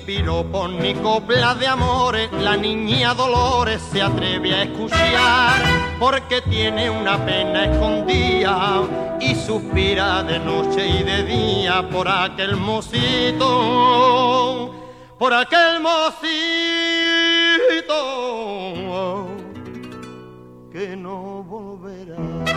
piropos ni coplas de amores la niña Dolores se atreve a escuchar, porque tiene una pena escondida y suspira de noche y de día por aquel mocito, por aquel mocito que no volverá.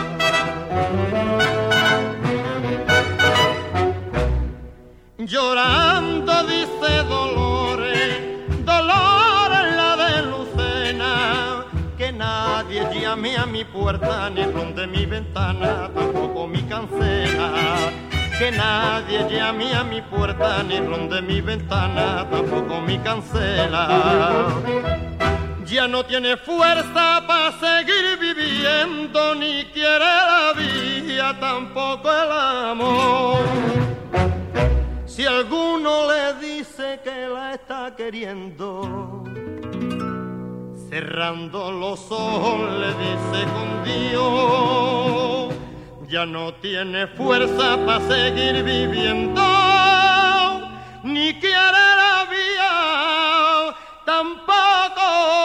Llorando dice Dolores, Dolores la de Lucena, que nadie llame a mi puerta ni ronde mi ventana, tampoco mi cancela. Que nadie llame a mi puerta ni ronde mi ventana, tampoco mi cancela. Ya no tiene fuerza para seguir viviendo, ni quiere la vida, tampoco el amor. Si alguno le dice que la está queriendo, cerrando los ojos le dice con Dios, ya no tiene fuerza para seguir viviendo, ni quiere la vida, tampoco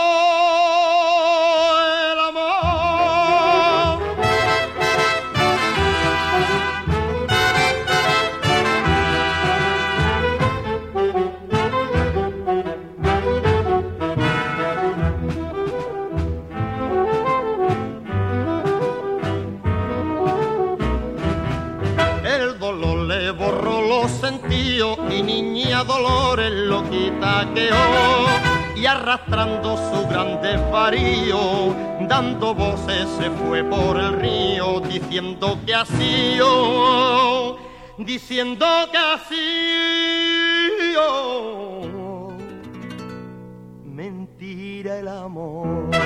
el amor. El dolor le borró los sentidos y niña Dolores lo quitaqueó, y arrastrando su gran desvarío, dando voces se fue por el río, diciendo que ha sido, diciendo que ha sido mentira el amor.